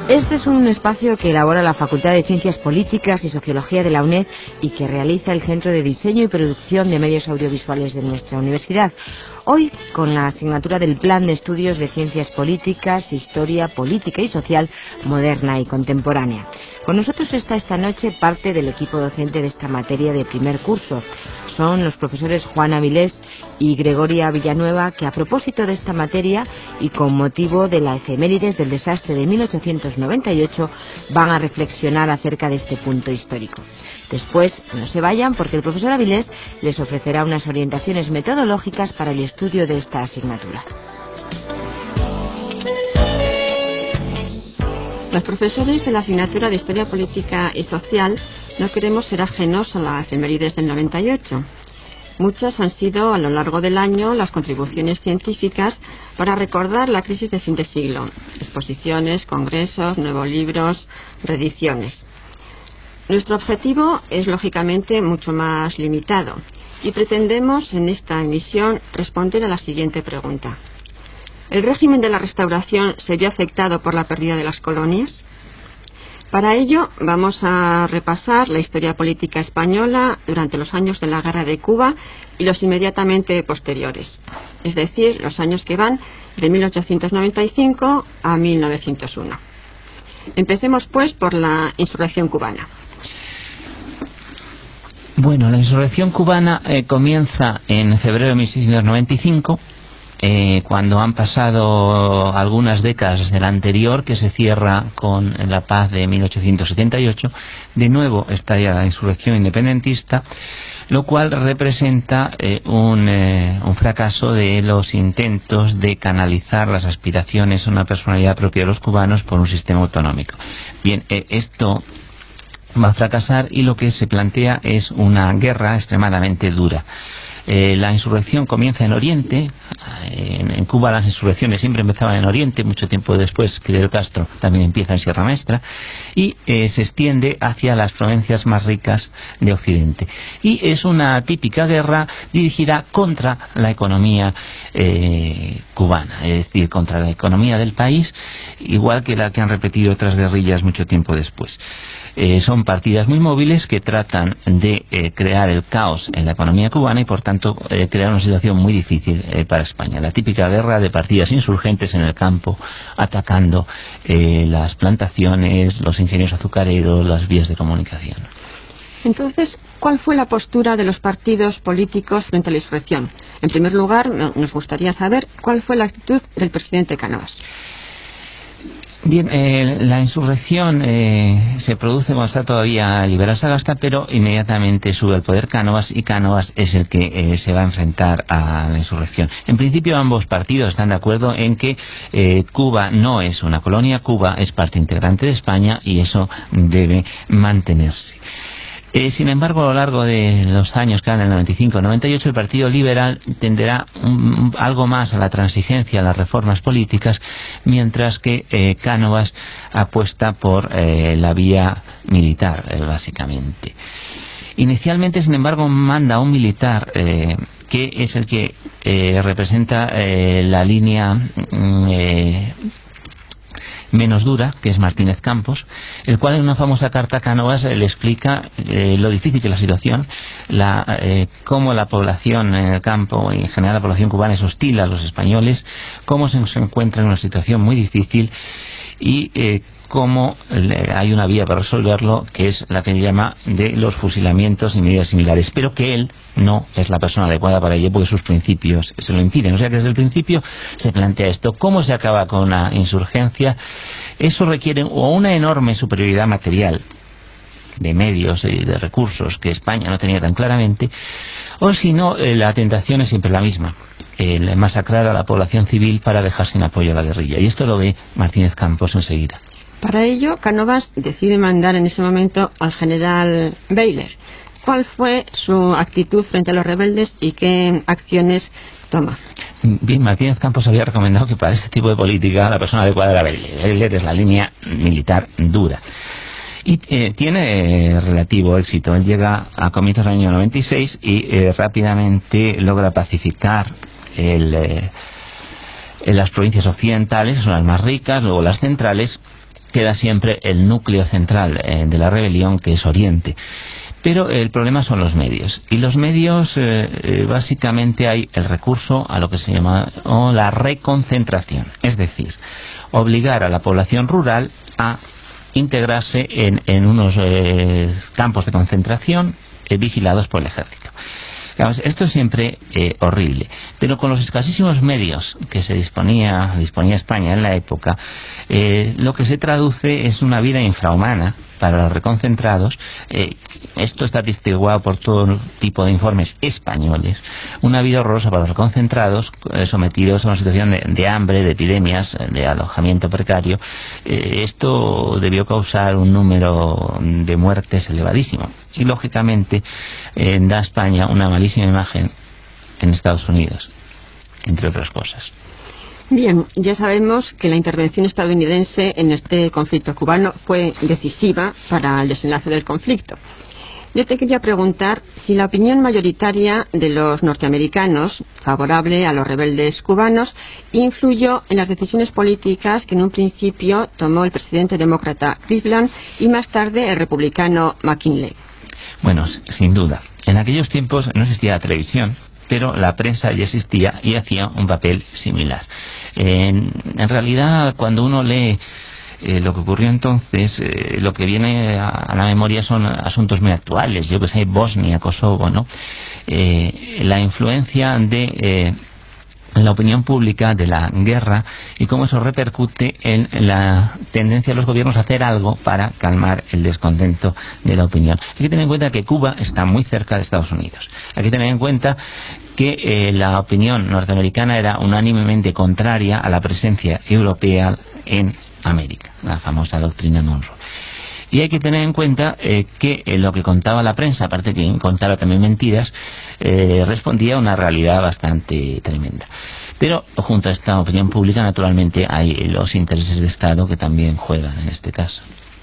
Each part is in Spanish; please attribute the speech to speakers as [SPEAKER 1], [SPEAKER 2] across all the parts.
[SPEAKER 1] Este es un espacio que elabora la Facultad de Ciencias Políticas y Sociología de la UNED y que realiza el Centro de Diseño y Producción de Medios Audiovisuales de nuestra universidad. Hoy, con la asignatura del Plan de Estudios de Ciencias Políticas, Historia, Política y Social, Moderna y Contemporánea. Con nosotros está esta noche parte del equipo docente de esta materia de primer curso. Son los profesores Juan Avilés y Gregoria Villanueva, que a propósito de esta materia y con motivo de la efemérides del desastre de 1898 van a reflexionar acerca de este punto histórico. Después, no se vayan, porque el profesor Avilés les ofrecerá unas orientaciones metodológicas para el estudio de esta asignatura.
[SPEAKER 2] Los profesores de la asignatura de Historia Política y Social no queremos ser ajenos a las efemérides del 98. Muchas han sido a lo largo del año las contribuciones científicas para recordar la crisis de fin de siglo. Exposiciones, congresos, nuevos libros, reediciones. Nuestro objetivo es lógicamente mucho más limitado y pretendemos en esta emisión responder a la siguiente pregunta. ¿El régimen de la Restauración se vio afectado por la pérdida de las colonias? Para ello vamos a repasar la historia política española durante los años de la Guerra de Cuba y los inmediatamente posteriores, es decir, los años que van de 1895 a 1901. Empecemos pues por la insurrección cubana.
[SPEAKER 3] Bueno, la insurrección cubana comienza en febrero de 1695, cuando han pasado algunas décadas de la anterior, que se cierra con la paz de 1878. De nuevo estalla la insurrección independentista, lo cual representa un fracaso de los intentos de canalizar las aspiraciones a una personalidad propia de los cubanos por un sistema autonómico. Bien, esto va a fracasar y lo que se plantea es una guerra extremadamente dura. La insurrección comienza en Oriente. En Cuba las insurrecciones siempre empezaban en Oriente, mucho tiempo después Fidel Castro también empieza en Sierra Maestra, y se extiende hacia las provincias más ricas de Occidente. Y es una típica guerra dirigida contra la economía cubana, es decir, contra la economía del país, igual que la que han repetido otras guerrillas mucho tiempo después. Son partidas muy móviles que tratan de crear el caos en la economía cubana y por tanto crear una situación muy difícil para España. La típica guerra de partidas insurgentes en el campo, atacando las plantaciones, los ingenios azucareros, las vías de comunicación.
[SPEAKER 2] Entonces, ¿cuál fue la postura de los partidos políticos frente a la insurrección? En primer lugar, nos gustaría saber cuál fue la actitud del presidente Cánovas.
[SPEAKER 3] Bien, la insurrección se produce cuando está todavía Liberal Sagasta, pero inmediatamente sube al poder Cánovas y Cánovas es el que se va a enfrentar a la insurrección. En principio ambos partidos están de acuerdo en que Cuba no es una colonia, Cuba es parte integrante de España y eso debe mantenerse. Sin embargo, a lo largo de los años que van del 95-98, el Partido Liberal tenderá algo más a la transigencia, a las reformas políticas, mientras que Cánovas apuesta por la vía militar, básicamente. Inicialmente, sin embargo, manda a un militar que es el que representa la línea menos dura, que es Martínez Campos, el cual en una famosa carta a Cánovas le explica lo difícil que es la situación, cómo la población en el campo y en general la población cubana es hostil a los españoles, cómo se encuentra en una situación muy difícil y cómo hay una vía para resolverlo, que es la que llama de los fusilamientos y medidas similares, pero que él no es la persona adecuada para ello porque sus principios se lo impiden. O sea que desde el principio se plantea esto. ¿Cómo se acaba con una insurgencia? Eso requiere o una enorme superioridad material de medios y de recursos que España no tenía tan claramente, o si no, la tentación es siempre la misma, el masacrar a la población civil para dejar sin apoyo a la guerrilla, y esto lo ve Martínez Campos enseguida.
[SPEAKER 2] Para ello, Cánovas decide mandar en ese momento al general Baylor. ¿Cuál fue su actitud frente a los rebeldes y qué acciones toma?
[SPEAKER 3] Bien, Martínez Campos había recomendado que para este tipo de política la persona adecuada era Baylor. Baylor es la línea militar dura. Y tiene relativo éxito. Él llega a comienzos del año 96 y rápidamente logra pacificar las provincias occidentales, que son las más ricas, luego las centrales, queda siempre el núcleo central de la rebelión, que es Oriente. Pero el problema son los medios. Y los medios, básicamente hay el recurso a lo que se llama la reconcentración. Es decir, obligar a la población rural a integrarse en unos campos de concentración vigilados por el ejército. Claro, esto es siempre horrible, pero con los escasísimos medios que disponía España en la época, lo que se traduce es una vida infrahumana para los reconcentrados. Esto está atestiguado por todo tipo de informes españoles. Una vida horrorosa para los reconcentrados, sometidos a una situación de hambre, de epidemias, de alojamiento precario. Esto debió causar un número de muertes elevadísimo. Y lógicamente da a España una malísima imagen en Estados Unidos, entre otras cosas.
[SPEAKER 2] Bien, ya sabemos que la intervención estadounidense en este conflicto cubano fue decisiva para el desenlace del conflicto. Yo te quería preguntar si la opinión mayoritaria de los norteamericanos, favorable a los rebeldes cubanos, influyó en las decisiones políticas que en un principio tomó el presidente demócrata Cleveland y más tarde el republicano McKinley.
[SPEAKER 3] Bueno, sin duda. En aquellos tiempos no existía la televisión, pero la prensa ya existía y hacía un papel similar. En realidad, cuando uno lee lo que ocurrió entonces, lo que viene a la memoria son asuntos muy actuales. Yo que sé, Bosnia, Kosovo, ¿no? La influencia de la opinión pública de la guerra y cómo eso repercute en la tendencia de los gobiernos a hacer algo para calmar el descontento de la opinión. Hay que tener en cuenta que Cuba está muy cerca de Estados Unidos. Hay que tener en cuenta que la opinión norteamericana era unánimemente contraria a la presencia europea en América, la famosa doctrina Monroe. Y hay que tener en cuenta que lo que contaba la prensa, aparte que contaba también mentiras, respondía a una realidad bastante tremenda. Pero junto a esta opinión pública, naturalmente, hay los intereses de Estado que también juegan en este caso.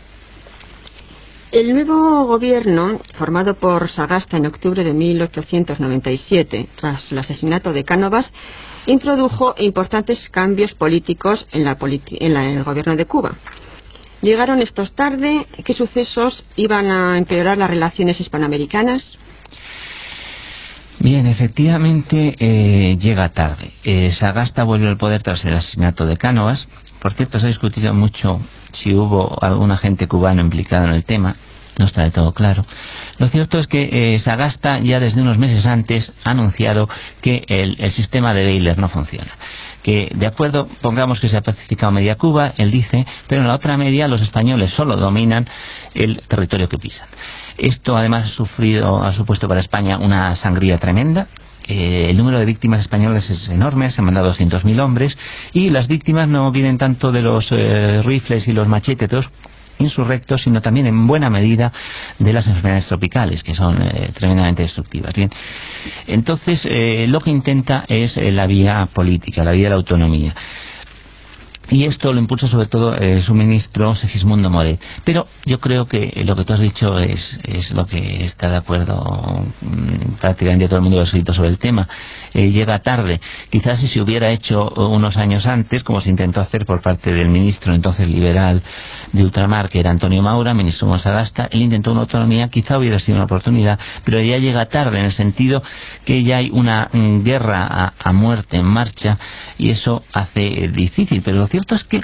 [SPEAKER 2] El nuevo gobierno, formado por Sagasta en octubre de 1897, tras el asesinato de Cánovas, introdujo importantes cambios políticos en el gobierno de Cuba. ¿Llegaron estos tarde? ¿Qué sucesos iban a empeorar las relaciones hispanoamericanas?
[SPEAKER 3] Bien, efectivamente llega tarde. Sagasta vuelve al poder tras el asesinato de Cánovas. Por cierto, se ha discutido mucho si hubo algún agente cubano implicado en el tema. No está del todo claro. Lo cierto es que Sagasta ya desde unos meses antes ha anunciado que el sistema de Baylor no funciona. Que de acuerdo, pongamos que se ha pacificado media Cuba, él dice, pero en la otra media los españoles solo dominan el territorio que pisan. Esto además ha supuesto para España una sangría tremenda. El número de víctimas españolas es enorme, se han mandado 200.000 hombres, y las víctimas no vienen tanto de los rifles y los machetes insurrectos, sino también en buena medida de las enfermedades tropicales, que son tremendamente destructivas. Bien, entonces lo que intenta es la vía política, la vía de la autonomía. Y esto lo impulsa sobre todo su ministro Segismundo Moret. Pero yo creo que lo que tú has dicho es lo que está de acuerdo prácticamente todo el mundo que ha escrito sobre el tema. Llega tarde. Quizás si se hubiera hecho unos años antes, como se intentó hacer por parte del ministro entonces liberal de ultramar, que era Antonio Maura, ministro con Sagasta, él intentó una autonomía, quizá hubiera sido una oportunidad, pero ya llega tarde en el sentido que ya hay una guerra a muerte en marcha y eso hace difícil. Pero lo cierto es que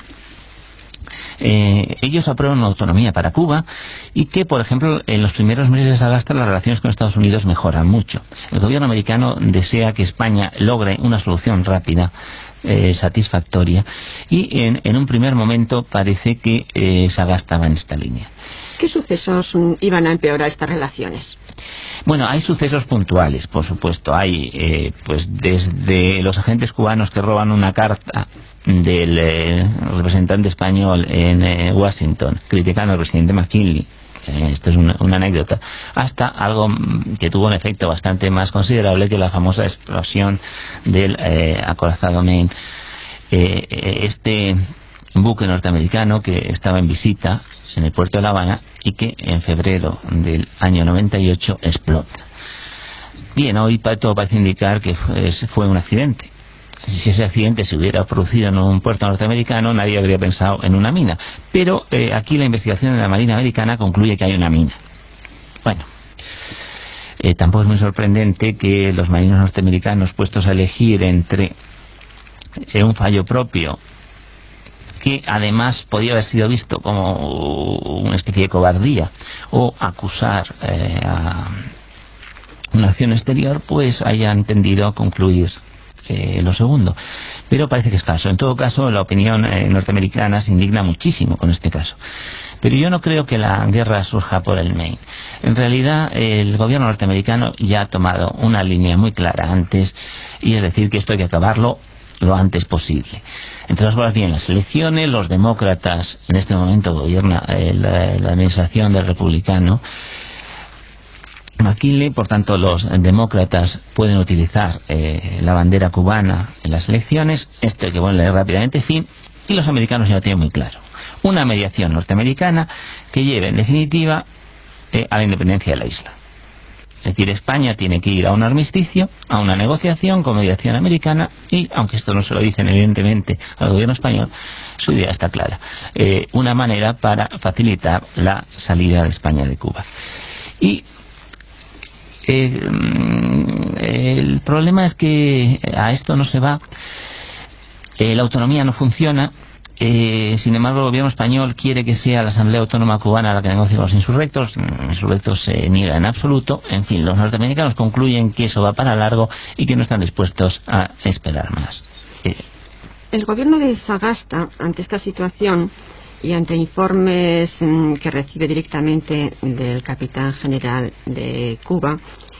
[SPEAKER 3] ellos aprueban una autonomía para Cuba y que, por ejemplo, en los primeros meses de Sagasta las relaciones con Estados Unidos mejoran mucho. El gobierno americano desea que España logre una solución rápida, satisfactoria, y en un primer momento parece que Sagasta va en esta línea.
[SPEAKER 2] ¿Qué sucesos iban a empeorar estas relaciones?
[SPEAKER 3] Bueno, hay sucesos puntuales, por supuesto. Hay, pues, desde los agentes cubanos que roban una carta del representante español en Washington, criticando al presidente McKinley. Esto es una anécdota, hasta algo que tuvo un efecto bastante más considerable, que la famosa explosión del acorazado Maine. Este buque norteamericano que estaba en visita en el puerto de La Habana y que en febrero del año 98 explota. Bien, hoy todo parece indicar que fue un accidente. si ese accidente se hubiera producido en un puerto norteamericano, nadie habría pensado en una mina. Pero aquí la investigación de la Marina americana concluye que hay una mina. Bueno, tampoco es muy sorprendente que los marinos norteamericanos, puestos a elegir entre un fallo propio, que además podía haber sido visto como una especie de cobardía, o acusar a una acción exterior, pues hayan tendido a concluir lo segundo. Pero parece que es falso. En todo caso, la opinión norteamericana se indigna muchísimo con este caso. Pero yo no creo que la guerra surja por el Maine. En realidad, el gobierno norteamericano ya ha tomado una línea muy clara antes, y es decir, que esto hay que acabarlo lo antes posible. Entre las cosas, bien, las elecciones, los demócratas, en este momento gobierna la administración del republicano McKinley, por tanto los demócratas pueden utilizar la bandera cubana en las elecciones. Esto hay que ponerle rápidamente fin, y los americanos ya lo tienen muy claro: una mediación norteamericana que lleve en definitiva a la independencia de la isla. Es decir, España tiene que ir a un armisticio, a una negociación con mediación americana, y aunque esto no se lo dicen evidentemente al gobierno español, su idea está clara: una manera para facilitar la salida de España de Cuba. Y el problema es que a esto no se va, la autonomía no funciona. Sin embargo, el gobierno español quiere que sea la Asamblea Autónoma Cubana la que negocie con los insurrectos. Los insurrectos se niegan en absoluto. En fin, los norteamericanos concluyen que eso va para largo y que no están dispuestos a esperar más.
[SPEAKER 2] El gobierno de Sagasta, ante esta situación y ante informes que recibe directamente del capitán general de Cuba,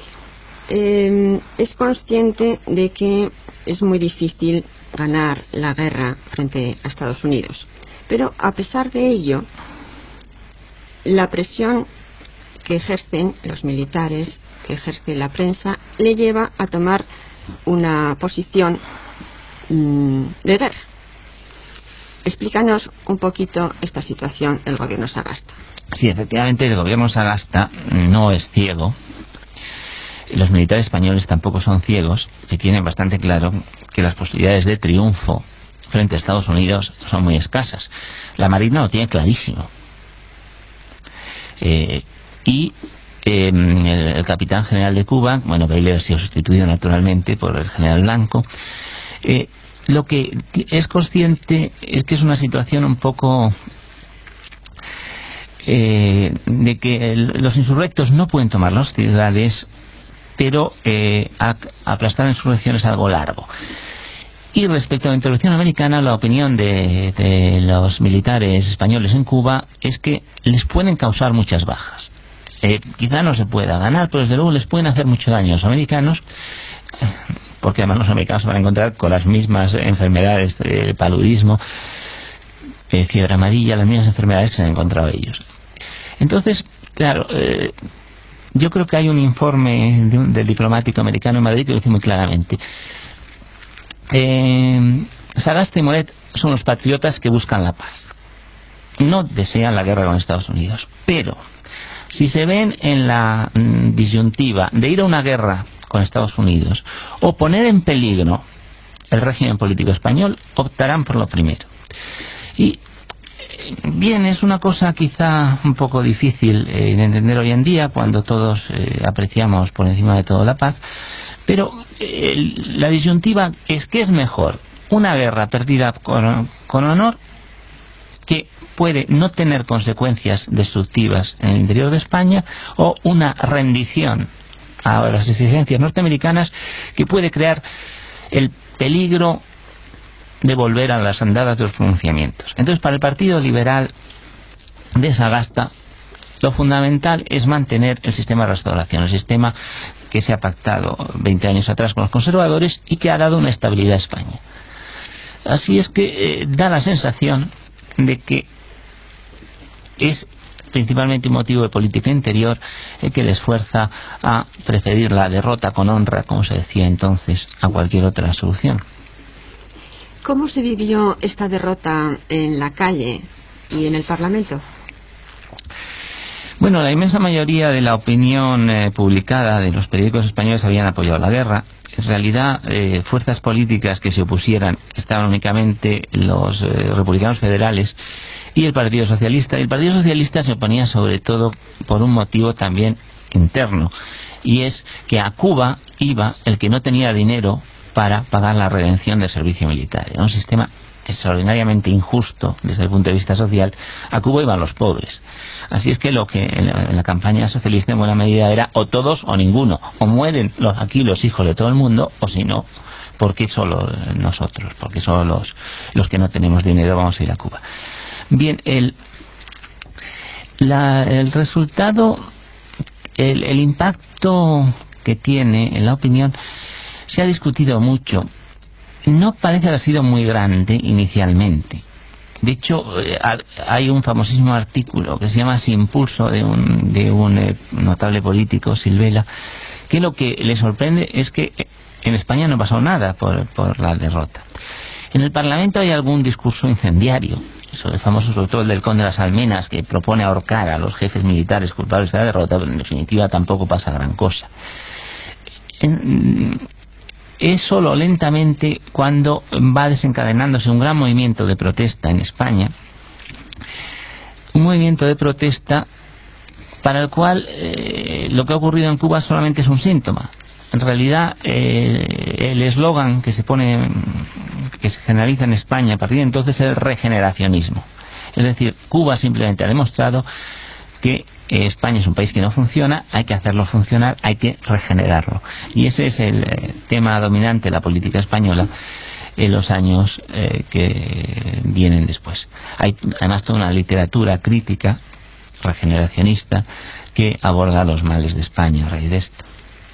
[SPEAKER 2] es consciente de que es muy difícil ganar la guerra frente a Estados Unidos. Pero a pesar de ello, la presión que ejercen los militares, que ejerce la prensa, le lleva a tomar una posición de guerra. Explícanos un poquito esta situación del gobierno Sagasta.
[SPEAKER 3] Sí, efectivamente, el gobierno Sagasta no es ciego. Los militares españoles tampoco son ciegos, y tienen bastante claro que las posibilidades de triunfo frente a Estados Unidos son muy escasas. La Marina lo tiene clarísimo. El capitán general de Cuba, bueno, Bailey ha sido sustituido naturalmente por el general Blanco, lo que es consciente es que es una situación un poco de que los insurrectos no pueden tomar las ciudades, pero aplastar la insurrección es algo largo. Y respecto a la intervención americana, la opinión de los militares españoles en Cuba es que les pueden causar muchas bajas. Quizá no se pueda ganar, pero desde luego les pueden hacer mucho daño a los americanos, porque además los americanos se van a encontrar con las mismas enfermedades, paludismo, fiebre amarilla, las mismas enfermedades que se han encontrado ellos. Entonces, claro, yo creo que hay un informe del diplomático americano en Madrid que lo dice muy claramente. Sagasta y Moret son los patriotas que buscan la paz. No desean la guerra con Estados Unidos. Pero, si se ven en la disyuntiva de ir a una guerra con Estados Unidos o poner en peligro el régimen político español, optarán por lo primero. Y bien, es una cosa quizá un poco difícil de entender hoy en día, cuando todos apreciamos por encima de todo la paz, pero la disyuntiva es que es mejor una guerra perdida con honor, que puede no tener consecuencias destructivas en el interior de España, o una rendición a las exigencias norteamericanas que puede crear el peligro de volver a las andadas de los pronunciamientos. Entonces, para el Partido Liberal de Sagasta, lo fundamental es mantener el sistema de restauración, el sistema que se ha pactado 20 años atrás con los conservadores y que ha dado una estabilidad a España. Así es que da la sensación de que es principalmente un motivo de política interior el que les fuerza a preferir la derrota con honra, como se decía entonces, a cualquier otra solución.
[SPEAKER 2] ¿Cómo se vivió esta derrota en la calle y en el Parlamento?
[SPEAKER 3] Bueno, la inmensa mayoría de la opinión publicada de los periódicos españoles habían apoyado la guerra. En realidad, fuerzas políticas que se opusieran estaban únicamente los republicanos federales y el Partido Socialista. Y el Partido Socialista se oponía sobre todo por un motivo también interno, y es que a Cuba iba el que no tenía dinero para pagar la redención del servicio militar. Era un sistema extraordinariamente injusto desde el punto de vista social. A Cuba iban los pobres. Así es que lo que en la campaña socialista en buena medida era o todos o ninguno, o mueren aquí los hijos de todo el mundo, o si no, ¿por qué solo nosotros? Porque solo los que no tenemos dinero vamos a ir a Cuba. Bien, el resultado, el impacto que tiene en la opinión se ha discutido mucho. No parece haber sido muy grande inicialmente. De hecho, hay un famosísimo artículo que se llama Sin Pulso de un notable político, Silvela, que lo que le sorprende es que en España no pasó nada por la derrota. En el Parlamento hay algún discurso incendiario, sobre el famoso, sobre todo el del conde de las Almenas, que propone ahorcar a los jefes militares culpables de la derrota, pero en definitiva tampoco pasa gran cosa. Es solo lentamente cuando va desencadenándose un gran movimiento de protesta en España, un movimiento de protesta para el cual lo que ha ocurrido en Cuba solamente es un síntoma. En realidad, el eslogan que se generaliza en España a partir de entonces es el regeneracionismo. Es decir, Cuba simplemente ha demostrado que España es un país que no funciona, hay que hacerlo funcionar, hay que regenerarlo. Y ese es el tema dominante de la política española en los años que vienen después. Hay además toda una literatura crítica regeneracionista que aborda los males de España a raíz de esto.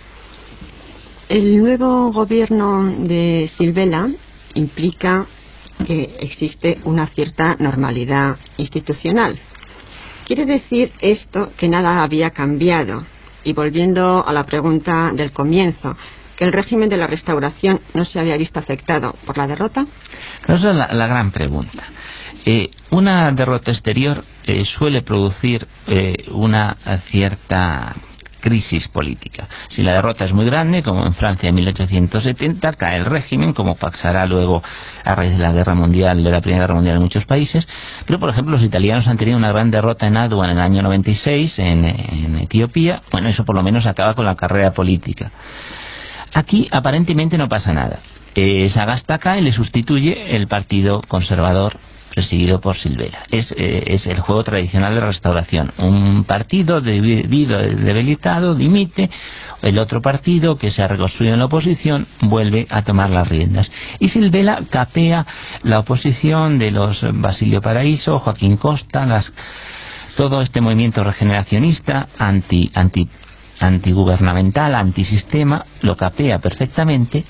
[SPEAKER 2] El nuevo gobierno de Silvela implica que existe una cierta normalidad institucional. ¿Quiere decir esto que nada había cambiado? Y volviendo a la pregunta del comienzo, ¿que el régimen de la Restauración no se había visto afectado por la derrota?
[SPEAKER 3] Claro, esa es la gran pregunta. Una derrota exterior suele producir una cierta crisis política. Si la derrota es muy grande, como en Francia en 1870, cae el régimen, como pasará luego a raíz de la Guerra Mundial, de la Primera Guerra Mundial en muchos países. Pero, por ejemplo, los italianos han tenido una gran derrota en Adwa en el año 96, en Etiopía. Bueno, eso por lo menos acaba con la carrera política. Aquí aparentemente no pasa nada. Sagasta cae y le sustituye el Partido Conservador, presidido por Silvela. Es el juego tradicional de restauración. Un partido debilitado dimite, el otro partido que se ha reconstruido en la oposición vuelve a tomar las riendas. Y Silvela capea la oposición de los Basilio Paraíso, Joaquín Costa, todo este movimiento regeneracionista, antigubernamental, antisistema, lo capea perfectamente,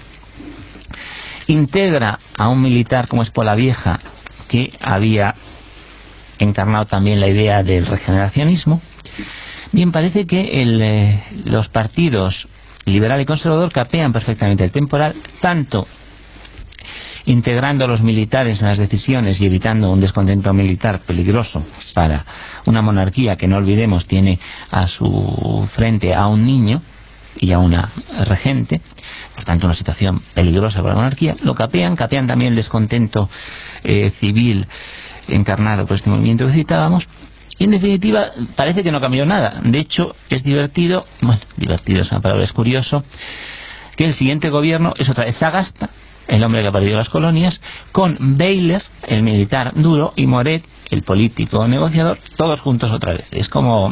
[SPEAKER 3] integra a un militar como es Polavieja, que había encarnado también la idea del regeneracionismo. Bien, parece que los partidos liberal y conservador capean perfectamente el temporal, tanto integrando a los militares en las decisiones y evitando un descontento militar peligroso para una monarquía que, no olvidemos, tiene a su frente a un niño y a una regente, por tanto una situación peligrosa para la monarquía. Lo capean también el descontento civil encarnado por este movimiento que citábamos, y en definitiva parece que no cambió nada. De hecho, es divertido es una palabra, es curioso, que el siguiente gobierno es otra vez Sagasta, el hombre que ha perdido las colonias, con Bayler, el militar duro, y Moret, el político negociador, todos juntos otra vez. Es como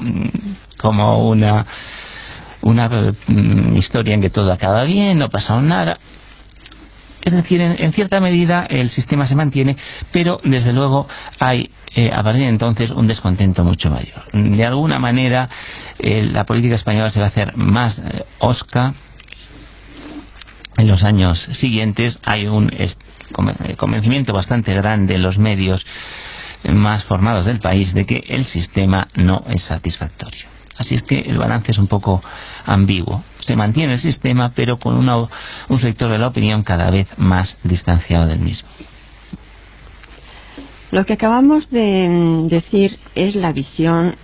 [SPEAKER 3] una historia en que todo acaba bien, no pasa nada. Es decir, en cierta medida el sistema se mantiene, pero desde luego hay a partir de entonces un descontento mucho mayor. De alguna manera la política española se va a hacer más hosca. En los años siguientes hay un convencimiento bastante grande en los medios más formados del país de que el sistema no es satisfactorio. Así es que el balance es un poco ambiguo. Se mantiene el sistema, pero con un sector de la opinión cada vez más distanciado del mismo.
[SPEAKER 2] Lo que acabamos de decir es la visión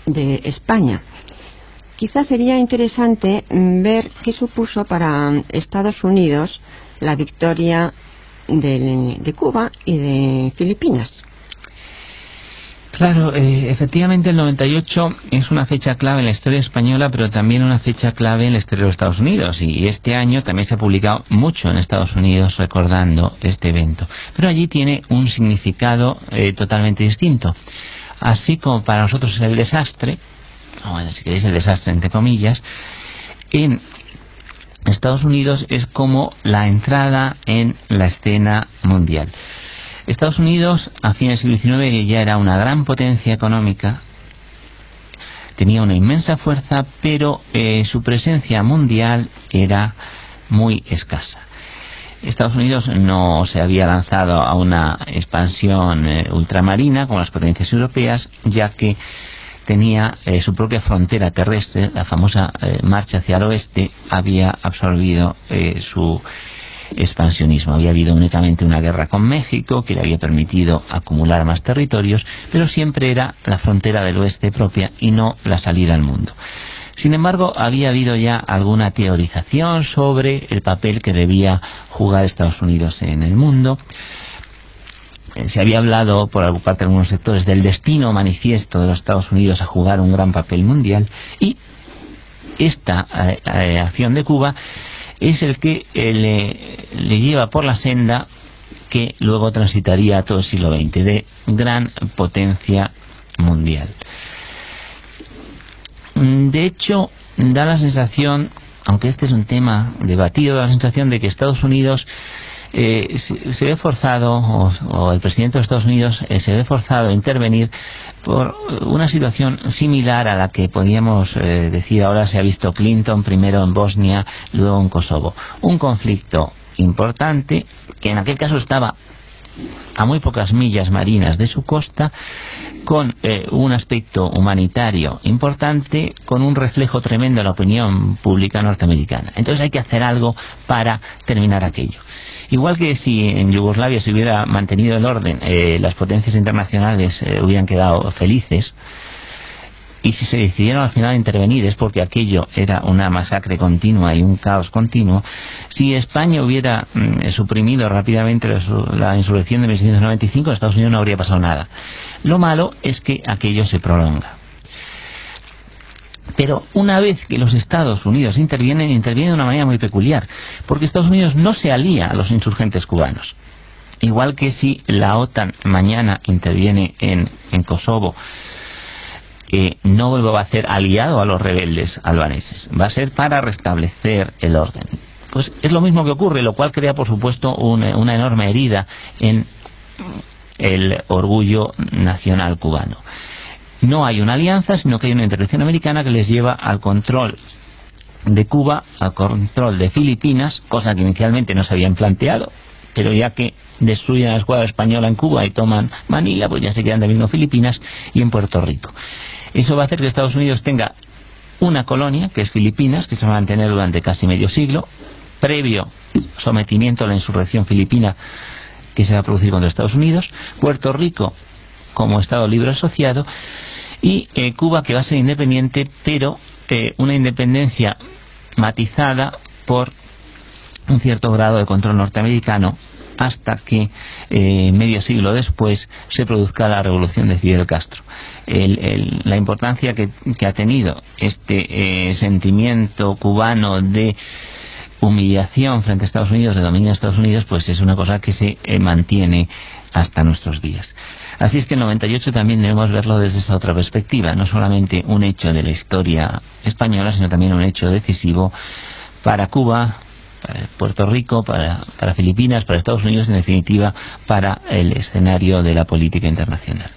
[SPEAKER 2] de España. Quizás sería interesante ver qué supuso para Estados Unidos la victoria de Cuba y de Filipinas.
[SPEAKER 3] Claro, efectivamente el 98 es una fecha clave en la historia española, pero también una fecha clave en la historia de los Estados Unidos. Y este año también se ha publicado mucho en Estados Unidos recordando este evento. Pero allí tiene un significado totalmente distinto. Así como para nosotros es el desastre, o si queréis el desastre entre comillas, en Estados Unidos es como la entrada en la escena mundial. Estados Unidos a fines del siglo XIX ya era una gran potencia económica, tenía una inmensa fuerza, pero su presencia mundial era muy escasa. Estados Unidos no se había lanzado a una expansión ultramarina como las potencias europeas, ya que tenía su propia frontera terrestre. La famosa marcha hacia el oeste había absorbido su expansionismo. Había habido únicamente una guerra con México que le había permitido acumular más territorios, pero siempre era la frontera del oeste propia y no la salida al mundo. Sin embargo, había habido ya alguna teorización sobre el papel que debía jugar Estados Unidos en el mundo. Se había hablado por parte de algunos sectores del destino manifiesto de los Estados Unidos a jugar un gran papel mundial, y esta acción de Cuba es el que le lleva por la senda que luego transitaría todo el siglo XX, de gran potencia mundial. De hecho, da la sensación, aunque este es un tema debatido, da la sensación de que Estados Unidos se ve forzado, o el presidente de Estados Unidos se ve forzado a intervenir por una situación similar a la que podríamos decir ahora se ha visto Clinton, primero en Bosnia, luego en Kosovo. Un conflicto importante que en aquel caso estaba a muy pocas millas marinas de su costa, con un aspecto humanitario importante, con un reflejo tremendo en la opinión pública norteamericana. Entonces hay que hacer algo para terminar aquello. Igual que si en Yugoslavia se hubiera mantenido el orden, las potencias internacionales hubieran quedado felices, y si se decidieron al final intervenir es porque aquello era una masacre continua y un caos continuo. Si España hubiera suprimido rápidamente la insurrección de 1995, en Estados Unidos no habría pasado nada. Lo malo es que aquello se prolonga. Pero una vez que los Estados Unidos intervienen de una manera muy peculiar, porque Estados Unidos no se alía a los insurgentes cubanos. Igual que si la OTAN mañana interviene en Kosovo, no va a ser aliado a los rebeldes albaneses, va a ser para restablecer el orden. Pues es lo mismo que ocurre, lo cual crea por supuesto una enorme herida en el orgullo nacional cubano. No hay una alianza, sino que hay una intervención americana que les lleva al control de Cuba, al control de Filipinas, cosa que inicialmente no se habían planteado, pero ya que destruyen a la escuadra española en Cuba y toman Manila, pues ya se quedan también en Filipinas y en Puerto Rico. Eso va a hacer que Estados Unidos tenga una colonia, que es Filipinas, que se va a mantener durante casi medio siglo, previo sometimiento a la insurrección filipina que se va a producir contra Estados Unidos, Puerto Rico como Estado libre asociado, y Cuba, que va a ser independiente, pero una independencia matizada por un cierto grado de control norteamericano, hasta que medio siglo después se produzca la revolución de Fidel Castro. La importancia que ha tenido este sentimiento cubano de humillación frente a Estados Unidos, de dominio de Estados Unidos, pues es una cosa que se mantiene hasta nuestros días. Así es que el 98 también debemos verlo desde esa otra perspectiva, no solamente un hecho de la historia española, sino también un hecho decisivo para Cuba, para Puerto Rico, para Filipinas, para Estados Unidos, en definitiva, para el escenario de la política internacional.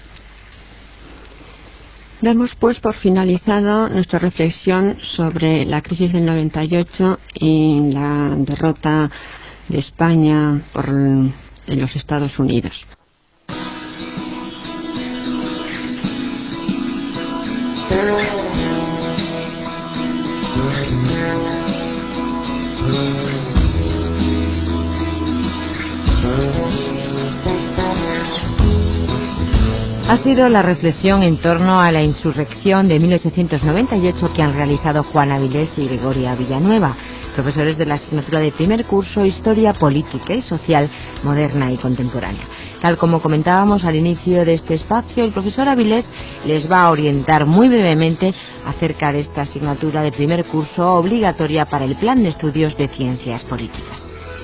[SPEAKER 2] Damos pues por finalizado nuestra reflexión sobre la crisis del 98 y la derrota de España en los Estados Unidos.
[SPEAKER 1] ha sido la reflexión en torno a la insurrección de 1898 que han realizado Juan Avilés y Gregoria Villanueva, profesores de la asignatura de primer curso Historia Política y Social Moderna y Contemporánea. Tal como comentábamos al inicio de este espacio, el profesor Avilés les va a orientar muy brevemente acerca de esta asignatura de primer curso obligatoria para el Plan de Estudios de Ciencias Políticas.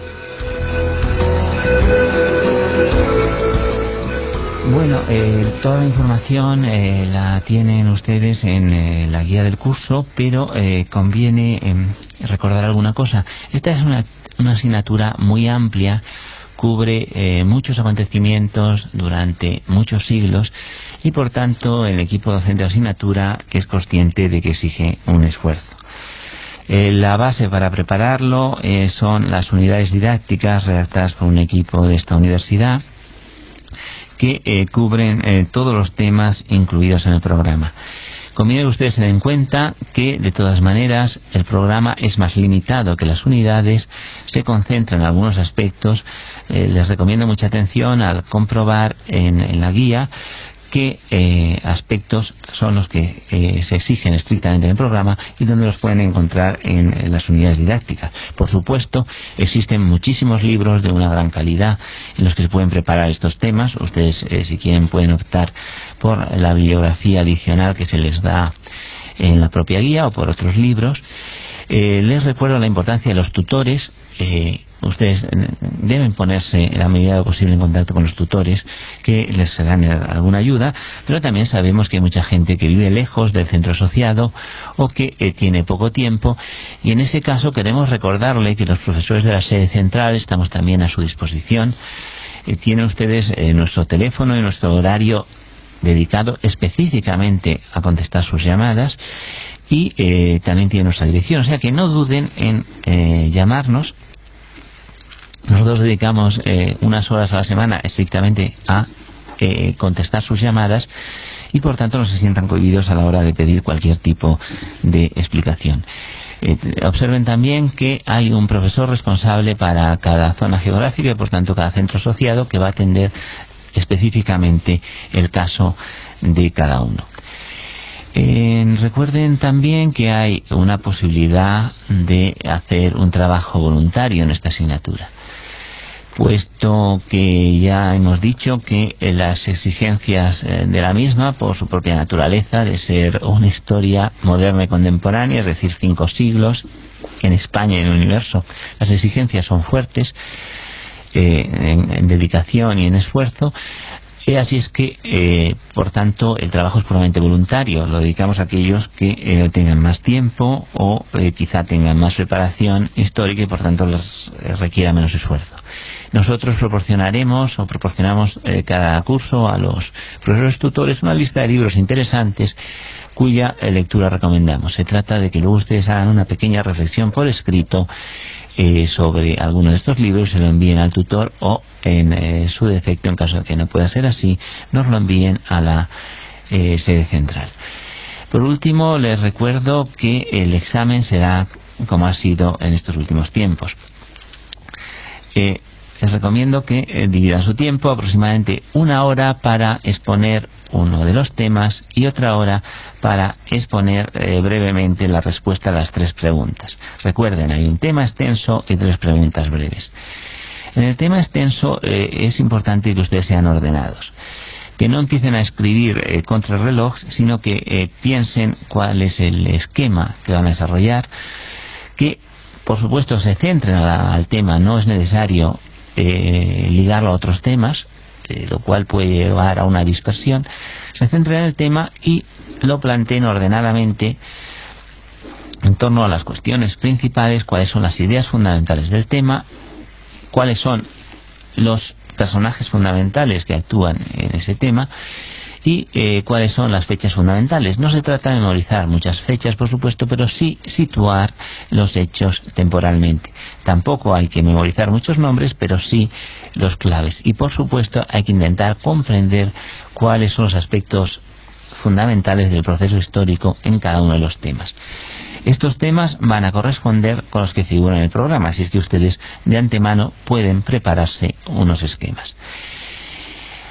[SPEAKER 3] Bueno, toda la información la tienen ustedes en la guía del curso, pero conviene recordar alguna cosa. Esta es una asignatura muy amplia, cubre muchos acontecimientos durante muchos siglos y, por tanto, el equipo docente de la asignatura es consciente de que exige un esfuerzo. La base para prepararlo son las unidades didácticas redactadas por un equipo de esta universidad, que cubren todos los temas incluidos en el programa. Conviene que ustedes se den cuenta que, de todas maneras, el programa es más limitado que las unidades, se concentra en algunos aspectos. Les recomiendo mucha atención al comprobar en la guía qué aspectos son los que se exigen estrictamente en el programa y dónde los pueden encontrar en las unidades didácticas. Por supuesto, existen muchísimos libros de una gran calidad en los que se pueden preparar estos temas. Ustedes, si quieren, pueden optar por la bibliografía adicional que se les da en la propia guía o por otros libros. Les recuerdo la importancia de los tutores. Ustedes deben ponerse en la medida de lo posible en contacto con los tutores que les dan alguna ayuda, pero también sabemos que hay mucha gente que vive lejos del centro asociado o que tiene poco tiempo, y en ese caso queremos recordarle que los profesores de la sede central estamos también a su disposición. Tienen ustedes nuestro teléfono y nuestro horario dedicado específicamente a contestar sus llamadas, y también tiene nuestra dirección, o sea que no duden en llamarnos. Nosotros dedicamos unas horas a la semana estrictamente a contestar sus llamadas y, por tanto, no se sientan cohibidos a la hora de pedir cualquier tipo de explicación. Observen también que hay un profesor responsable para cada zona geográfica y, por tanto, cada centro asociado, que va a atender específicamente el caso de cada uno. Recuerden también que hay una posibilidad de hacer un trabajo voluntario en esta asignatura, puesto que ya hemos dicho que las exigencias de la misma, por su propia naturaleza de ser una historia moderna y contemporánea, es decir, 5 siglos en España y en el universo, las exigencias son fuertes en dedicación y en esfuerzo. Así es que, por tanto, el trabajo es puramente voluntario. Lo dedicamos a aquellos que tengan más tiempo o quizá tengan más preparación histórica y, por tanto, les requiera menos esfuerzo. Nosotros proporcionamos cada curso a los profesores tutores una lista de libros interesantes cuya lectura recomendamos. Se trata de que luego ustedes hagan una pequeña reflexión por escrito sobre alguno de estos libros, se lo envíen al tutor o, en su defecto, en caso de que no pueda ser así, nos lo envíen a la sede central. Por último, les recuerdo que el examen será como ha sido en estos últimos tiempos. Les recomiendo que dividan su tiempo, aproximadamente 1 hora para exponer uno de los temas y otra hora para exponer brevemente la respuesta a las 3 preguntas. Recuerden, hay un tema extenso y 3 preguntas breves. En el tema extenso es importante que ustedes sean ordenados, que no empiecen a escribir contra el reloj, sino que piensen cuál es el esquema que van a desarrollar, que por supuesto se centren al tema, no es necesario ligarlo a otros temas, lo cual puede llevar a una dispersión. Se centren en el tema y lo planteen ordenadamente en torno a las cuestiones principales, cuáles son las ideas fundamentales del tema, cuáles son los personajes fundamentales que actúan en ese tema y cuáles son las fechas fundamentales. No se trata de memorizar muchas fechas, por supuesto, pero sí situar los hechos temporalmente. Tampoco hay que memorizar muchos nombres, pero sí los claves. Y, por supuesto, hay que intentar comprender cuáles son los aspectos fundamentales del proceso histórico en cada uno de los temas. Estos temas van a corresponder con los que figuran en el programa, así es que ustedes de antemano pueden prepararse unos esquemas.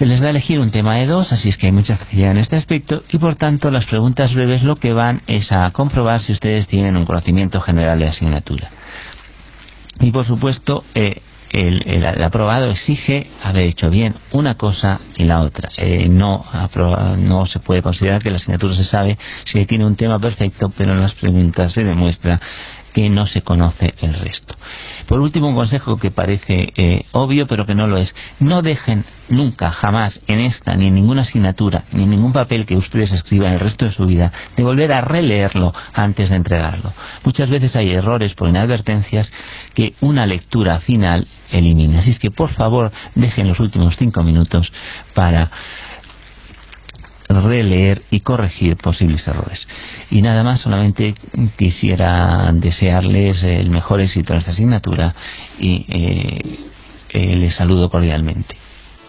[SPEAKER 3] Se les da a elegir un tema de 2, así es que hay mucha facilidad en este aspecto, y por tanto las preguntas breves lo que van es a comprobar si ustedes tienen un conocimiento general de la asignatura. Y por supuesto el aprobado exige haber hecho bien una cosa y la otra. No se puede considerar que la asignatura se sabe si tiene un tema perfecto, pero en las preguntas se demuestra que no se conoce el resto. Por último, un consejo que parece obvio, pero que no lo es. No dejen nunca, jamás, en esta, ni en ninguna asignatura, ni en ningún papel que ustedes escriban el resto de su vida, de volver a releerlo antes de entregarlo. Muchas veces hay errores por inadvertencias que una lectura final elimina. Así es que, por favor, dejen los últimos 5 minutos para releer y corregir posibles errores. Y nada más, solamente quisiera desearles el mejor éxito en esta asignatura y les saludo cordialmente.